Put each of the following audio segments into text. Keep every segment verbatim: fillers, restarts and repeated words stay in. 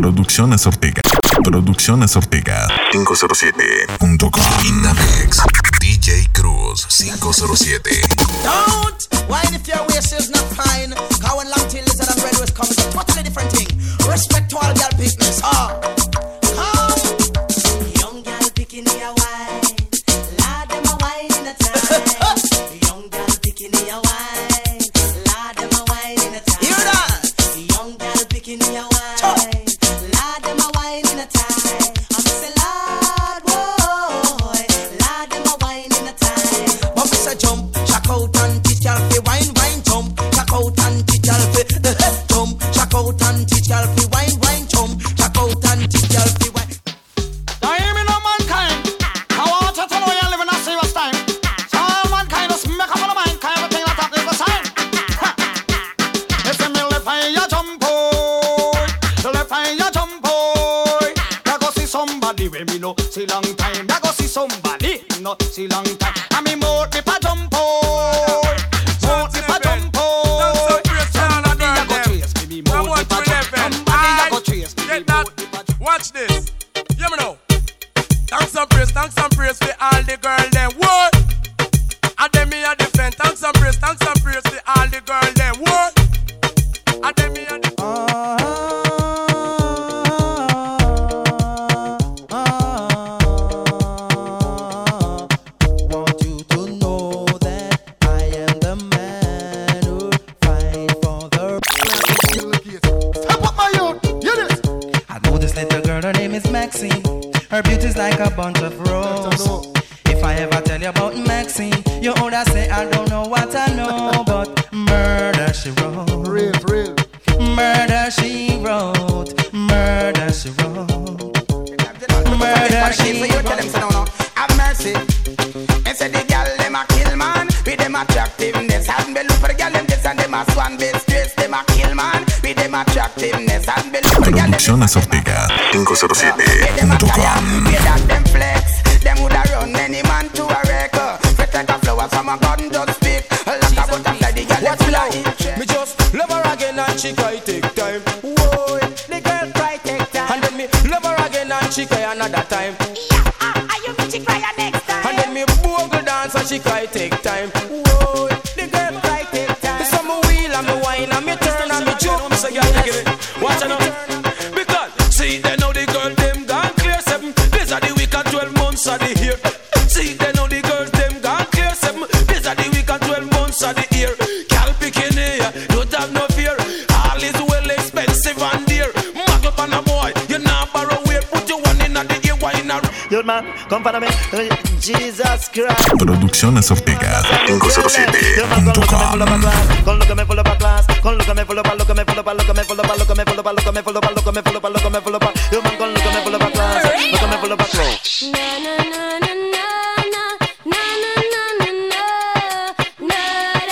Producciones Ortega. Producciones Ortega. quinientos siete punto com. In the mix. D J Cruz quinientos siete. Don't whine if your waist is not fine. Cause when long tail lizard and red waist comes, a totally different thing. Respect to all girl pickness. Ah. Oh. Young girl picking your wine. Lord, them a wine in a time. Young girl picking your wine. Lord, them a wine in a time. Hear that? Young girl picking your wine. Lord, them a wine in a time. I'm say Lord, boy. Lord, them a wine in a time. But we say jump, shock out and teach y'all fi wine, wine, jump. Shock out and teach y'all fi jump. Shock out and teach y'all fi wine, wine, jump. Shock out and teach y'all fi wine. Now hear me no mankind. I want you to know you're living a serious time. So all mankind just make up on the mind. Kind of thing that up is the sign. If you me left eye you jump boy, the left eye you jump boy. I go see somebody when me no see long time. I go see somebody no see long time. I me more if I jump boy, more if I jump boy. Somebody I go chase me more if I jump. Somebody I go chase me more if I jump. Watch this. Hear me now. Thanks and praise, thanks and praise for all the girl them. What? And them me a defend. Thanks and praise, thanks and praise for all the girl them. What? And them me a defend. Want you to know that I am the man who fight for the. Step up my youth, hear this. I know this little girl, her name is Maxine. Her beauty's like a bunch of roses. If I ever tell you about Maxine, you older say I don't know what I know, but murder she wrote. Real, real. Murder she wrote. Murder she wrote. Murder she wrote. Have mercy. And say the gal them a kill man with them attractiveness. Have me look for the gal them this and them a swan base stress. Them a kill man with them attractiveness. Have me look for the gal them. Producciones Ortega. quinientos siete punto com. We that them flex. Them woulda run any man to a wreck. Protect a flower from a garden just speak. A lot of butterfly the gal them full of interest. Me just love her again and she cry take time. Whoa, the girl cry take time. And then me love her again and she cry another time. Yeah, ah, ah, you bitch cry a next time. And then me bogle dance and she cry take time. Whoa, the girl cry take time. So me wheel and me wine and me turn and me jump. Me say girl you give it, watch out. Because see they know the girl them gone clear seven. These are the week and twelve months of the year. See they know the girls them gone clear seven. These are the week and twelve months of the year. Cal picking here, don't have no fear. All is well expensive and dear. Muggle pan a boy, you not borrow wear. Put your one in at the ear, wine and Yo man, come follow me. Jesus Christ. Producciones Ortega. quinientos siete punto com. Con lo que me follow pa' class, con lo que me follow pa', lo que me follow pa', lo que me follow pa', lo que me follow pa', lo que me follow pa', lo que me follow pa', lo que me follow pa'. Yo man, con lo que me follow pa' class, lo que me follow pa' class. Na na na na na na na na na na na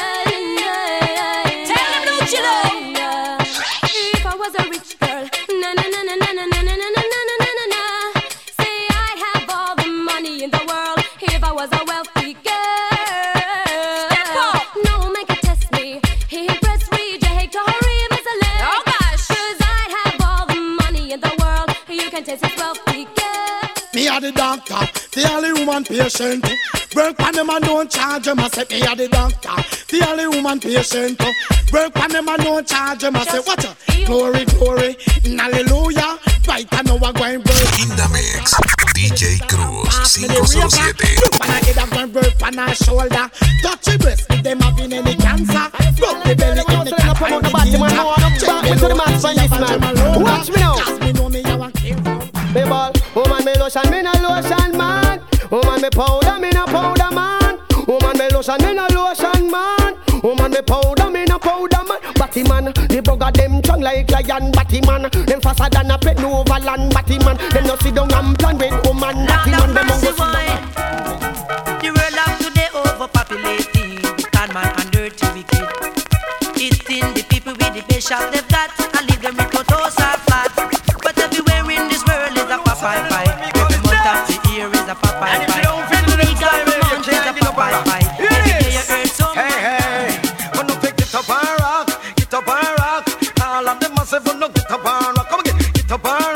na. Tell them don't you know? If I was a rich girl, na na na na na na na na na na na na na. Say I'd have all the money in the world if I was a wealthy girl. No man can test me. He press read, you hate to hurry, miss a leg. Oh gosh, 'cause I'd have all the money in the world. You can test his wealthy girl. Me a the doctor, the only woman patient. Work on them and don't charge them. I say me a the doctor, the only woman patient. Work on them and don't charge them. I say what? Glory, glory, hallelujah. Right, I know I'm going to work. In the mix. D J Cruz quinientos siete. When I get up and work on her shoulder, touch the breast if them having any cancer. Rub the belly in the cat and the ginger. Check me to the man for this man. Watch me now. Cause me know me a want care for. me ball. Woman me lotion, me no lotion man. Woman me powder, me no powder man. Woman me lotion, me no lotion man. Woman me powder, me no powder man. Batty man, the bugger them strong like lion. Batty man, them faster than a pet no overland. Batty man, them no sit down and plan with woman. Batty man, them go sit down. The world of today overpopulated, bad man and dirty wicked. It's in the people with the best shop they've got, and leave them with photos are flat. But everywhere in this world is a Popeye pie. Every month of the year is a Popeye pie. Every week of the month is a Popeye pie. Every day you earn so much. Hey, hey, when you pick it up and rock, get up and rock. All of them must have no get up and rock. Come again, get up and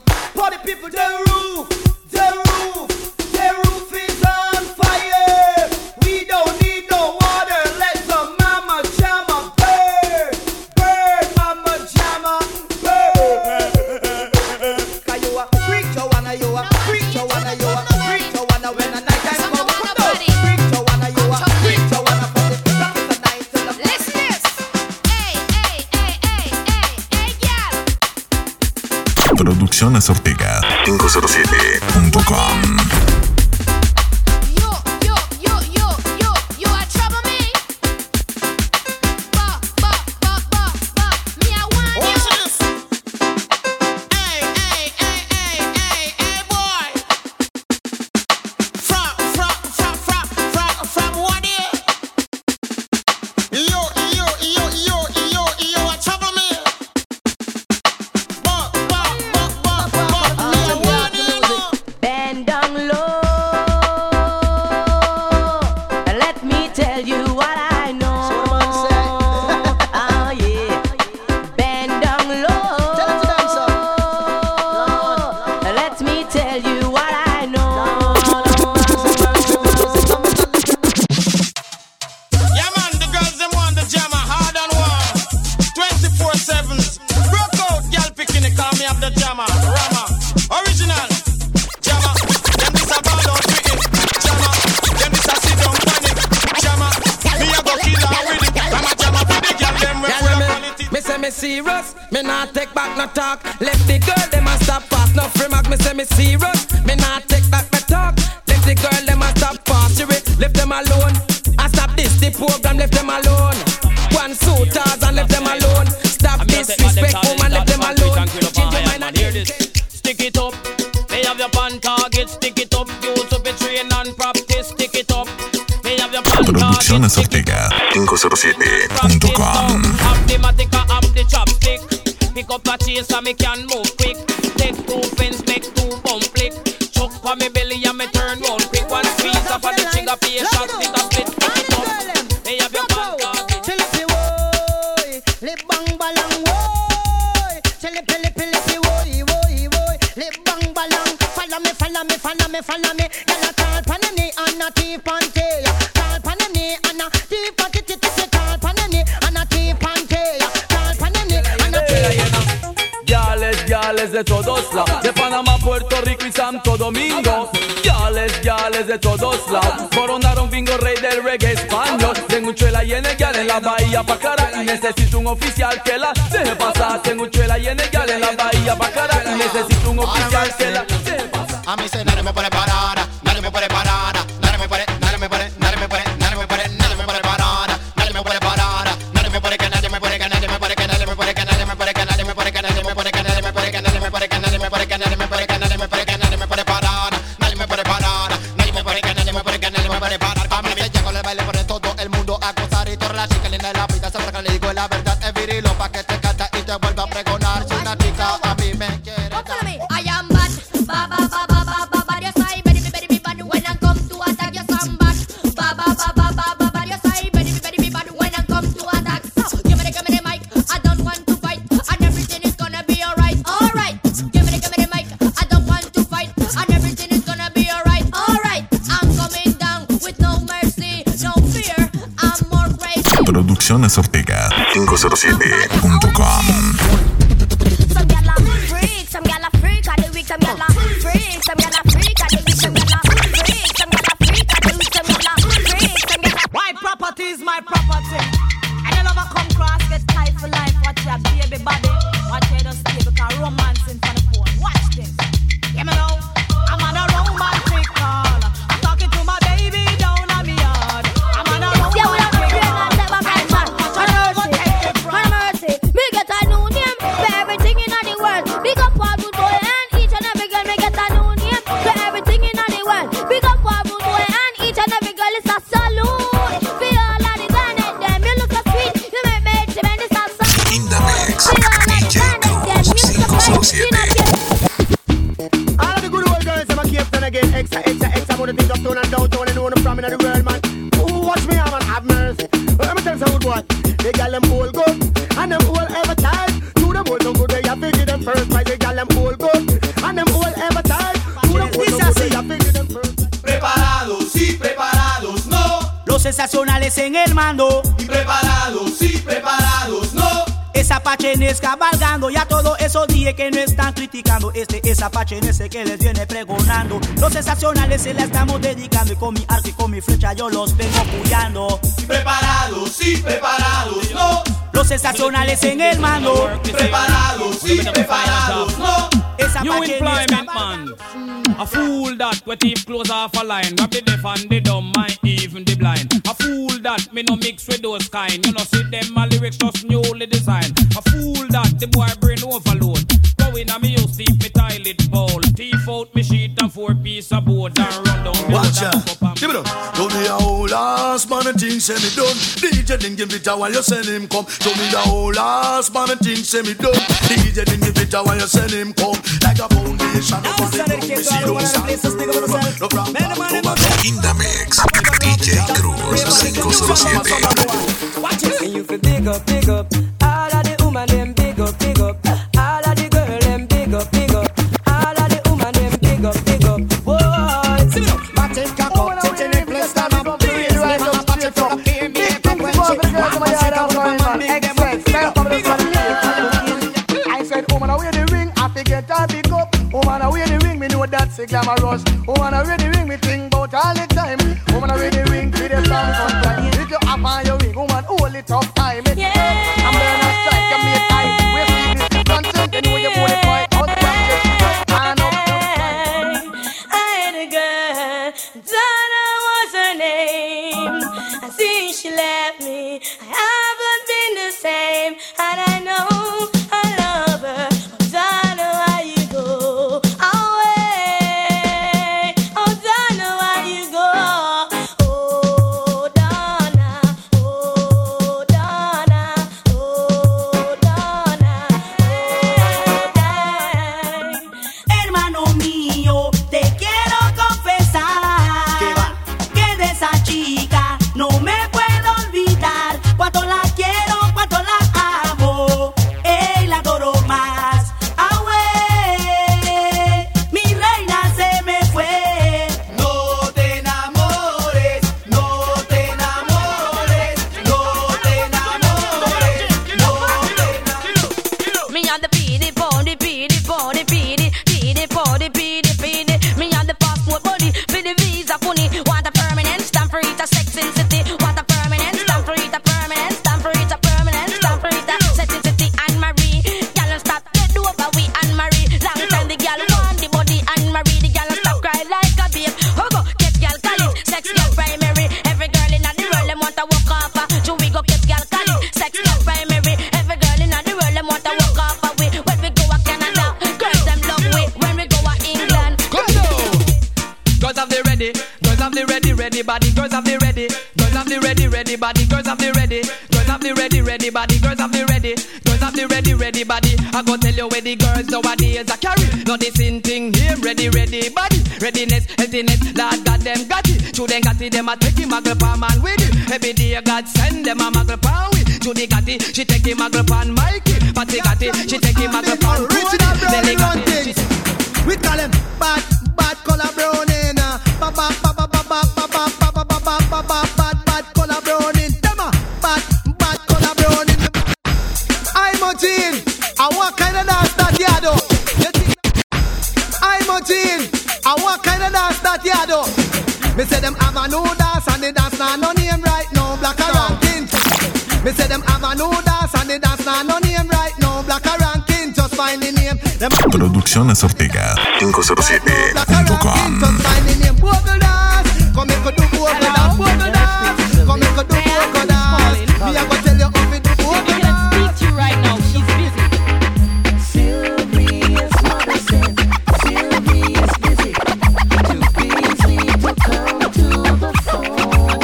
Party people, the roof, the roof, the roof is on fire. We don't need no water. Let the mama jamma burn, burn, mama jamma burn. Cause you a freak, Joanna, you a freak, Joanna, you a freak, Joanna. When the night time come, come down. Freak, Joanna, you a freak, Joanna. For the black is the night till the Listen this. Hey, hey, hey, hey, hey, hey, yeah. Producciones Ortega cinco cero siete punto com. Yo, yo, yo, yo, yo, you a trouble me? Ba, ba, ba, ba, ba. Me I want you. Watch this. Hey, hey, hey, hey, hey, hey, boy. From, from, from, from, from, from what year? Yo, yo, yo, yo, yo, yo, a trouble me? Ba, ba, ba, ba, ba. Me I want you. Bend down low. Let me tell you what I know. Oh yeah. Bend down low. Let me tell you what I know. Yeah, man, the girls them want the jammer hard and warm. twenty-four seven. Broke out, girl picking it, call me up the jammer. Rama, original. Jammer, them this a ball out with it. Jammer, them this a sit down panic. Jammer, me a go kill her with it. I'm a jammer for the girl, them we full of quality. Me say me serious, me not take back no talk. Left the girl, them a stop fast. No free mark, me say me serious, me not take back no talk. Left the girl, them a stop fast. You it, left them alone. I stop this, the program, left them alone. One suitors and left them alone. Stop disrespect, woman, left them alone. Change your mind and hear this. Stick it up. They have your pan target. Stick it up. Use up your train and practice. Stick it up. They have your pan target. Producciones Ortega cinco cero siete punto com. Have the matica, have the chopstick. Pick up a chase so me can move quick. Take two fins, make two bump flick. Chuck for me belly and me turn round quick. One squeeze up on the trigger, pay a shot, stick a split. Pick it up. They have your pan target. Chilipi woy, lip bang balang woy. Chilipi lipi lipi woy woy woy. Lip bang balang. Follow me, follow me, follow me, follow me. Gyal a call pon the knee and a tip on tay. Call pon the knee and a tip on tip tip tip. Call pon the knee and a tip on tay. Call pon the knee and a tip. Gales, gales de todos lados, de Panamá, Puerto Rico y Santo Domingo. Gales, gales de todos lados, coronaron bingo rey del reggae español. Tengo un chuela y en el gal en la bahía Bacara y necesito un oficial que la deje pasar. Tengo un chuela y en el gal en la bahía Bacara y necesito un oficial que la deje pasar. A mí se nadie me puede parar, nadie me puede parar, nadie me puede, nadie me puede, nadie me puede, nadie me puede, nadie me puede parar, nadie me puede parar, nadie me puede, que nadie me puede, que nadie me puede, que nadie me puede, que nadie me puede, que nadie me puede, que nadie me puede, que nadie me puede, que nadie me puede, que nadie me puede, que nadie me puede, que nadie me puede, que nadie me puede parar, nadie me puede parar, nadie me puede, que nadie me puede, que nadie me puede parar. A mí me llego el baile por todo el mundo a gozar y toda la chica linda de la vida sabrá que le digo la verdad, es virilo pa' que te canta y te vuelva a pregonar. Si una chica a mí me quiere. I am bad. Ba ba ba ba ba ba ba. Yes I better be better be bad when I come to attack. Yes I'm bad. Ba ba ba ba ba ba ba. Yes I better be better be bad when I come to attack. So give me the give me the mic. I don't want to fight and everything is gonna be alright. Alright. Give me the give me the mic. I don't want to fight and everything is gonna be alright. Alright. I'm coming down with no mercy, no fear. I'm more crazy. Producciones Ortega cinco cero siete punto com. Some gyal a freak, some gyal a freak, and the weak some gyal a freak, some gyal a freak, and the weak some gyal a freak, some gyal a freak, and the weak some gyal a freak, some gyal a. My property is my property. And you never come cross, get tight for life. Watch your baby body. Watch your just stay because romance in front of phone. Watch this. Hear me now. I'm on a romantic call. I'm talking to my baby down on me yard. I'm on a romantic call. Mercy, me get a new name for everything in the world. Big up all good boy and each and every girl. Me get a new name for everything in the world. Big up all good boy and each and every girl. It's a salute for all of the planet. Them you look so sweet, you make me tremendous. In the mix, D J Cruz cinco cero siete. All of the good old girls, I'm a Cape Town again. Extra, extra, extra, more things uptown and downtown and know them from in the world, man. Ooh, watch me, man, have mercy. Let me tell you some good boy. They got them all good, and them all ever tight. To them all so good, they have to give them first prize. They got them all good, sensacionales en el mando. Y preparados, sí, preparados, no. Esa Apachenes cabalgando, ya todo eso dije que no están criticando. Este es Apachenes que les viene pregonando. Los sensacionales se la estamos dedicando y con mi arco y con mi flecha yo los vengo apoyando. Y preparados, sí, preparados, no. Los sensacionales en el mando. Preparados, sí, preparados, no. Esa New Apachenes employment cabalgando. man. A fool that we thief close off a line. Grab the deaf and the dumb and even the blind. A fool that me no mix with those kind. You know see them my lyrics just newly designed. A fool that the boy brain overload. Go in a me use deep me toilet bowl. Thief out me sheet and four piece of board and run down the watch road and out. up and Give it up. Show me a whole ass man and things say me done. D J didn't give it a while you send him come. Show me the whole ass man and things say me done. D J didn't give it a while you send him come. Like a foundation of the ground. Me see those signs. No problem. In the mix, D J Cruz cinco cero siete. And you feel big up, big up. All of the woman them big up, big up. All of the girl them big up, big up. All of the woman them big up, big up. Boy, Batty cock up, titty in place, stand up. Please, right up, batty from here. Make up when she come. Batty cock up, man, make them wet. I said, woman, I wear the ring, I forget I pick up. Woman, I wear the ring, me know that's a glamorous. Woman, I wear the ring, me think about all the time. Woman, I wear the ring, be the song sometime. If you up on your ring, woman, hold it tough time. It's yeah. I'm gonna strike, you make eye. We're seeing this content, anyway you put it right out. I know. I had a girl, Donna was her name. I see she left me, I haven't been the same. And I know I love her, but Donna, why you go away? Oh, Donna, why you go? Oh, Donna, oh, Donna, oh, Donna, oh, Donna. Hermano mío, te quiero confesar que de esa chica no me puedo olvidar. Cuánto la quiero, cuánto la amo, ey, la adoro más. Ah, güey, mi reina se me fue. No te enamores, no te enamores, no te enamores, no te enamores. Me and the pity body, pity body, pity, pity body, pity, pity. Me and the passport body, pity visa funny. Want a permanent stamp for it, a sex in city. Want a permanent stamp for it, a permanent stamp for it, a permanent stamp for it, a sex in city. And Marie, y'all stop dead over we and Marie. Long time the girl want the body and Marie. The girl stop cry like a babe. Ho go get girl college, sex girl primary. Every girl in the world them want to walk off. So we go get girl college, sex girl primary. Every girl in the world them want to walk off. We when we go a Canada, girls them love we. When we go a England, Come now. Girls have the ready, girls have the ready, ready body. Girls have the ready, girls have the ready, ready body. Girls have the ready, girls have the ready, ready body. Girls have the ready, girls have the ready, ready body. I go tell you where the girls nowadays are carry. Not the same thing here, ready, ready body. Readiness, healthiness, Lord God them got it. Should they got it, them a take him muggle pan man with it. Every day God send them a muggle pan with. Judy got it, she take him muggle pan Mikey. Patty got it, she take him muggle pan Original Cody. Nelly got brownie it, she We call him bad, bad color browning. Ba ba ba ba ba ba ba ba ba ba ba ba ba ba bad, bad color browning. Them a bad, bad color browning. I'm a teen. And what kind of dance that you do? You think I'm a teen. And what kind of dance that you do? Me say them have a new dance and the dance now no name right now. Black a ranking. Me say them have a new dance and the dance now no name right now. Black a ranking. Just find the name. Them Producciones Ortega cinco cero siete punto com. just find the name. Bogle dance. Come make a do bogle dance. Bogle dance. Come make a do bogle dance. Me a go tell you how to do bogle dance. speak to you right now. She's busy. Sylvia's mother said, Sylvia's busy. Too busy to come to the phone.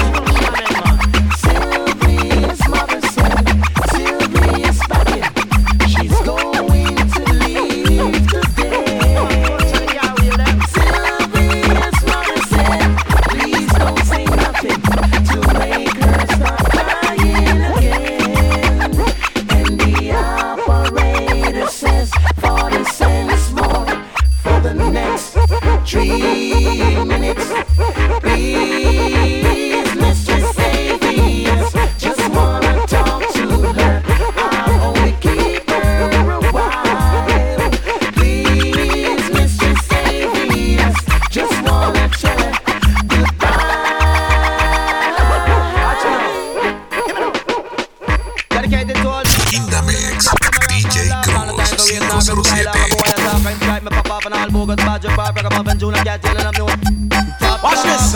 Sylvia's mother said, Sylvia's packing. She's going to leave today. Sylvia's mother said, please don't say nothing to make her start crying again. And the operator says forty cents more for the next three minutes. Please, mistress, say massive bar, rock up and June, I can't tell them no. Watch this.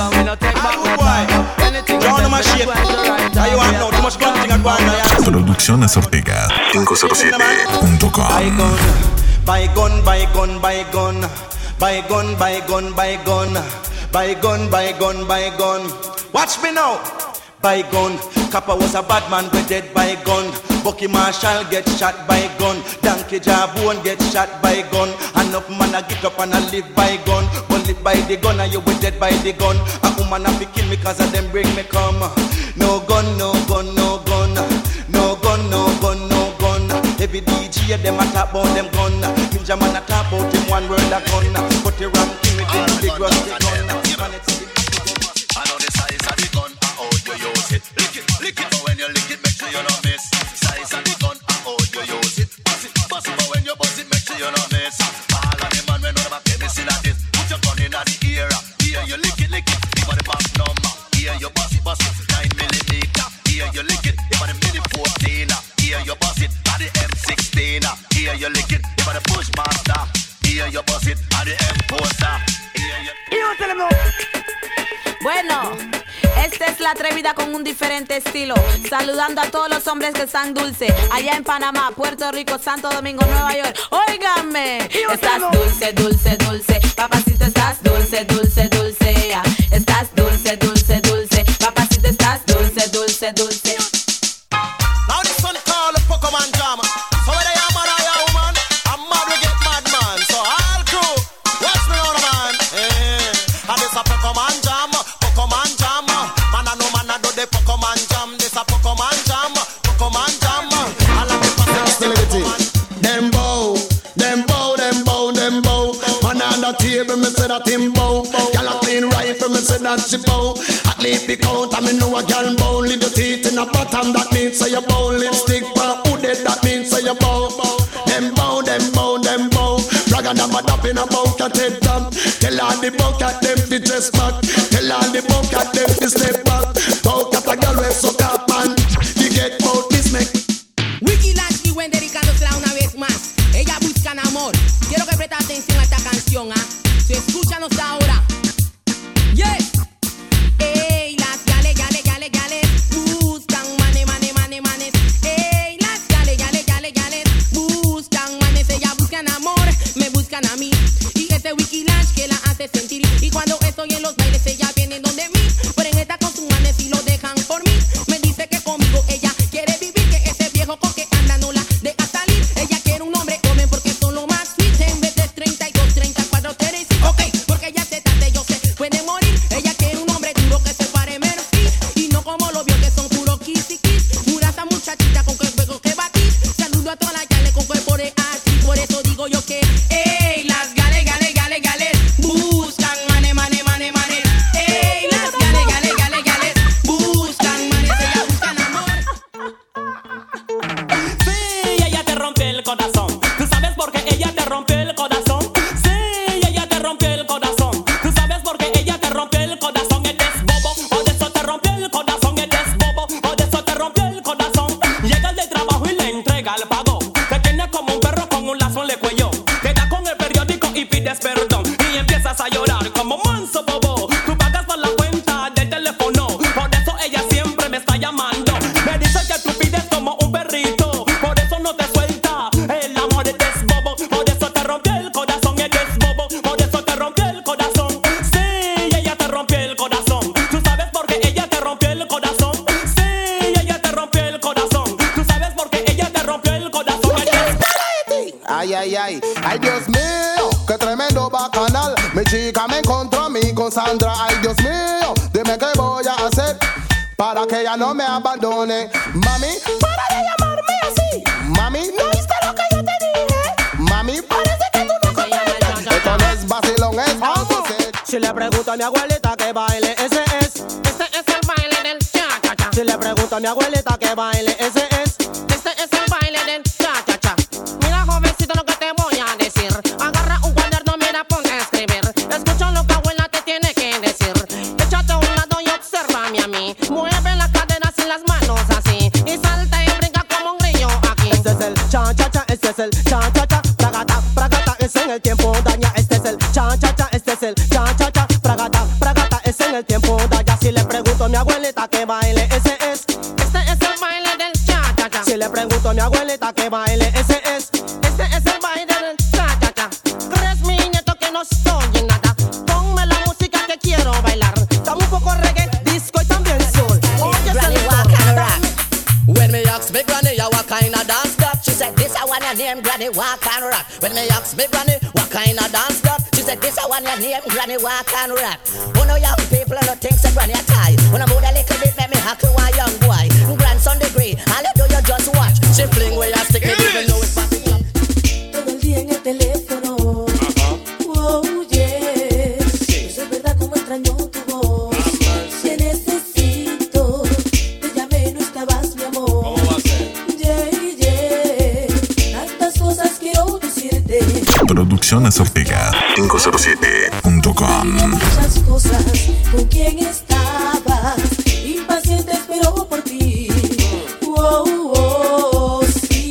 John Machine. How you want now? Too much gun thing at one. Producciones Ortega cinco cero siete punto com. Buy gun, buy gun, buy gun, buy gun, buy gun, buy gun, buy gun, buy gun, buy gun. Watch me now. By gun, Kappa was a bad man, we dead by gun. Bucky Marshall get shot by gun. Donkey Jabone get shot by gun. Enough man a get up and a live by gun. But live by the gun and you will dead by the gun. A woman a be kill me cause of them bring me come. No gun, no gun, no gun. No gun, no gun, no gun. Every D J them a talk about them gun. Ninja man a talk about him one word a gun. Put the ram king with him big rusty gun. I know the size of the gun, how you use it. Lick it, lick it, but when you lick it, make sure you don't miss. Size of the gun, how you use it. Bust it, bust it, but when you bust it, make sure you don't miss. All of the man when none of my pennies in this. Put your gun in the ear, here you lick it, lick it. Give her the back number, here you bust it, bust it. Nine millimeter, here you lick it. Give her the mini fourteen, here you bust it. At the M sixteen, here you lick it. Give her the Bushmaster, here you bust it. At the M four, here you. You tell them no. Bueno, esta es la atrevida con un diferente estilo. Saludando a todos los hombres que están dulce. Allá en Panamá, Puerto Rico, Santo Domingo, Nueva York. Óiganme, estás dulce, dulce, dulce. Papacito, estás dulce, dulce, dulce. Yeah. Estás dulce, dulce, dulce. Papacito, estás dulce, dulce, dulce. Now this one called a Pokemon Jam. So where they are, man, I am, man. I'm mad, we get mad, man. So all crew, watch me on, man. Yeah. And this a Pokemon Jam. Pokemon Jam, man I know man I do the Pokemon Jam. This a Pokemon Jam, Pokemon Jam. I love the Pokemon. Them bow, them bow, them bow, them bow. Man on the table, me say that him bow. Girl a clean rifle, me say that she bow. At least the count, I me know a girl bow. Little teeth in a bottom, that means say you bow. Lipstick for hooded, that means say you bow. Them bow, them bow, them bow. Brag and I'm a dap in a bucket head top. Tell all the bucket them to dress back. Tell all the bucket them to step back. Bucket a girl with so cap man. You get out this make. Wiki Lash y Wendy dedicándosela una vez más. Ella buscan amor. Quiero que preste atención a esta canción, ¿ah? ¿eh? So escúchanos ahora. Yes. Ey, las gale, gale, gale, gale. Buscan mane, mane, mane, manes. Ey, las gale, gale, gale, gale. Buscan manes. Ella buscan amor. Me buscan a mí. Y ese Wiki Lash que la hace sentir. Y cuando estoy en los bailes, ella viene donde mí. Pero en esta con sus manes y lo dejan por mí. Me dice que conmigo ella quiere vivir. Que ese viejo con que anda no la deja salir. Ella quiere un hombre joven porque son lo más sweet. En vez de treinta y dos, treinta y cuatro, treinta y cinco. Ok, porque ella se trate, yo sé, puede morir. Ella quiere un hombre duro que se pare menos y no como los vio que son puro kiss y kiss. Pura esa muchachita con que juego que batir. Saludo a todas las gales con cuerpo de así. Por eso digo yo que, ey, las gale, gale, gale, gale. Buscan mane, mane, mane, mane. Ey, las gale, gale, gale, gale. Buscan manes, ella buscan amor. Sí, ella te rompió el corazón. ¿Tú sabes por qué ella te rompió el corazón? Sí, ella te rompió el corazón. ¿Tú sabes por qué ella te rompió el corazón? Eres bobo, o de eso te rompió el corazón. Eres bobo, o de eso te rompió el corazón. Llegas del trabajo y le entrega el pago. Te tienes como un perro con un lazo en el cuello. Te das con el periódico y pides perdón. Y empiezas a llorar como manso bobo. Tú pagas por la cuenta del teléfono. Por eso ella siempre me está llamando. Me dice que tú pides como un perrito. Por eso no te suelta. El amor es bobo. Por eso te rompió el corazón. Eres bobo. Por eso te rompió el corazón. Sí, ella te rompió el corazón. ¿Tú sabes por qué ella te rompió el corazón? Sí, ella te rompió el corazón. ¿Tú sabes por qué ella te rompió el corazón? Eres Ay, ay, ay, ay, Dios mío, qué tremendo bacanal. Mi chica me encontró a mí con Sandra. Ay, Dios mío, dime qué voy a hacer para que ella no me abandone. Mami, para de llamarme así. Mami, ¿no viste lo que yo te dije? Mami, parece que tú no comprendes. Esto no es vacilón, es algo serio. Si le pregunto a mi abuelita que baile, ese es. Este es el baile del cha-cha-cha. Si le pregunto a mi abuelita que baile, ese es. Este es el baile del cha-cha-cha. Mira, jovencito, lo que te voy a decir. Agarra un cuaderno, mira, ponte a escribir. Escucha lo que abuela te tiene que decir. Échate a un lado y obsérvame a mí. Mueve las caderas y las manos así. Y salta y brinca como un grillo aquí. Este es el cha-cha-cha, este es el cha-cha-cha. Pragata, pragata, es en el tiempo daña. Este es el cha-cha-cha. Este es el cha-cha-cha, pragata, pragata, es en el tiempo de allá. Si le pregunto a mi abuelita que baile, ese es. Este es el baile del cha-cha-cha. Si le pregunto a mi abuelita que baile, ese es. Este es el baile del cha-cha-cha. ¿Crees, mi nieto, que no estoy en nada? Ponme la música que quiero bailar. Dame un poco reggae, disco y también soul. Oye, Granny walk and rock. When me ask me granny, ya what kind of dance that? She said, this I want your name, Granny walk and rock. When me ask me granny, what kind of dance that? She said, this I want your name, Granny walk and rock. Oh no, young people, no think say Granny a tie. When I move a little bit, make me happy one young boy. Grandson degree, all you do you just watch. She fling where you stick it, even though it's popping up. Todo el día en el teléfono. Oh, yes. Eso es verdad como extraño tu voz. Te necesito. Te llamé y no estabas, mi amor. ¿Cómo va a ser? Yeah, yeah. Tantas cosas quiero decirte. Producciones Ortega cinco cero siete punto com. Muchas cosas. ¿Con quién estabas? Impaciente espero por ti. Oh, oh,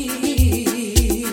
sí.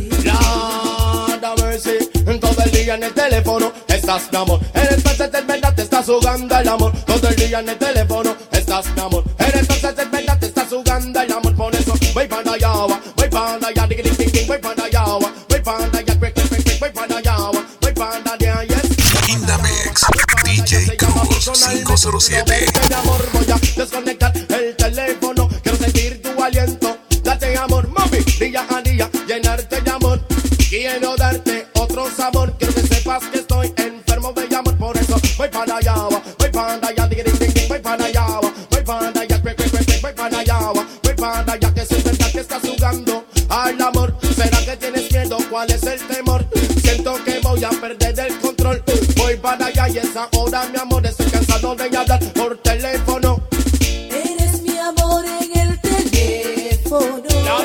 Lord have mercy. Todo el día en el teléfono estás, mi amor. Eres perfecta, es verdad, te estás jugando el amor. Todo el día en el teléfono estás, mi amor. Eres perfecta, es verdad, te estás jugando el amor. Por eso voy para allá, voy para allá, ding ding ding ding, voy para allá, voy para allá, quick quick quick quick, voy para allá, voy para allá, yes. In the mix, D J Cruz cinco cero siete. Mi amor, voy a desconectar el teléfono. Quiero sentir tu aliento. Darte amor, mami, día a día, llenarte de amor. Quiero darte otro sabor. Quiero que sepas que estoy enfermo de amor. Por eso voy para allá, voy para allá, ding ding ding ding, voy para allá, voy para allá, quick quick quick quick, voy para allá, voy para allá. Que si es verdad que estás jugando al amor. ¿Será que tienes miedo? ¿Cuál es el temor? Siento que voy a perder el control. Voy para allá y esa hora, mi amor, estoy cansado de hablar por teléfono. Eres mi amor en el teléfono.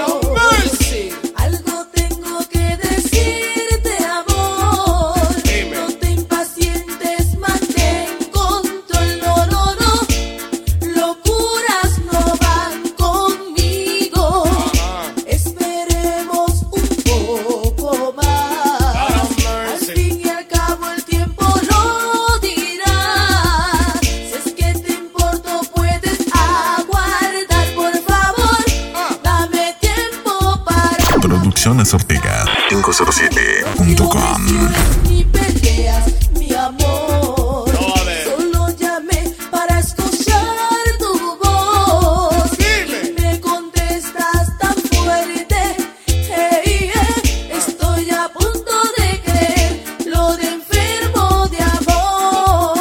Algo tengo que decirte, amor. Dime. No te impacientes, mantén control. No, no, no. Locuras no van conmigo. Esperemos un poco más. Al fin y al cabo el tiempo lo dirá. Si es que te importo, puedes aguardar, por favor. Dame tiempo para Producciones Ortega cinco cero siete punto com. ni peleas, mi amor. Solo llamé para escuchar tu voz. Y me contestas tan fuerte. Hey, hey, estoy a punto de creer lo de enfermo de amor.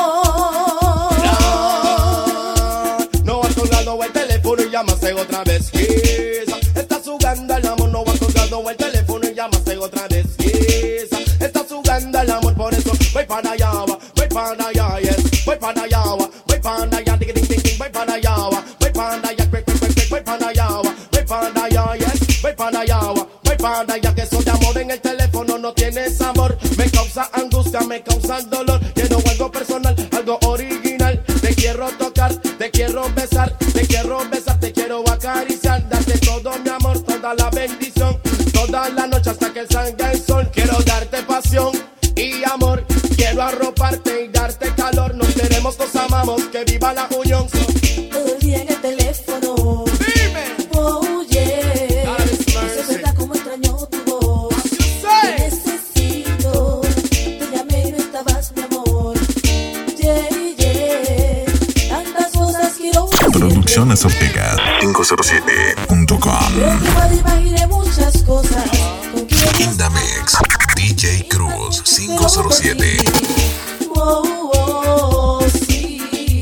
No has colgado el teléfono y llamaste otra vez. Quizá estás jugando al amor. No has colgado el teléfono y llamaste otra vez. Quizá estás jugando al amor. Por eso voy para allá, voy para allá, yes. Voy para allá, voy para allá, ding ding ding ding, voy para allá, voy para allá, quick quick quick quick, voy para allá, voy para allá, yes. Voy para allá, voy para allá, que eso de amor en el teléfono no tiene sabor. Me causa angustia, me causa dolor. Quiero algo personal, algo original. Te quiero tocar, te quiero besar, te quiero besar, te quiero acariciar. Darte todo mi amor, toda la bendición, toda la noche hasta que salga el sol. Quiero darte pasión y amor. Quiero arroparte y darte calor. Nos queremos, nos amamos, que viva la unión. Todo el día en el teléfono. Dime. Oh, yeah. Eso es verdad como extraño tu voz. Te necesito. Te llamé y no estabas, mi amor. Yeah, yeah. Tantas cosas quiero decirte. Producciones Ortega cinco cero siete punto com. Creo que me imaginé muchas cosas. ¿Con quién In the mix, D J Cruz cinco cero siete. Oh, oh, sí.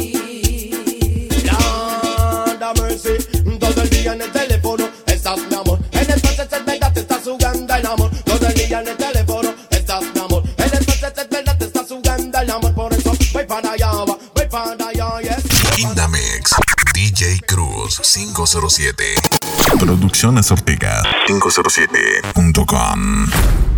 Lord have mercy. Todo el día en el teléfono estás, mi amor. En el proceso es verdad, te estás jugando el amor. Todo el día en el teléfono estás, mi amor. En el proceso es verdad, te estás jugando el amor. Por eso voy para allá, voy para allá, yes. In the mix, D J Cruz cinco cero siete. Producciones Ortega cinco cero siete punto com.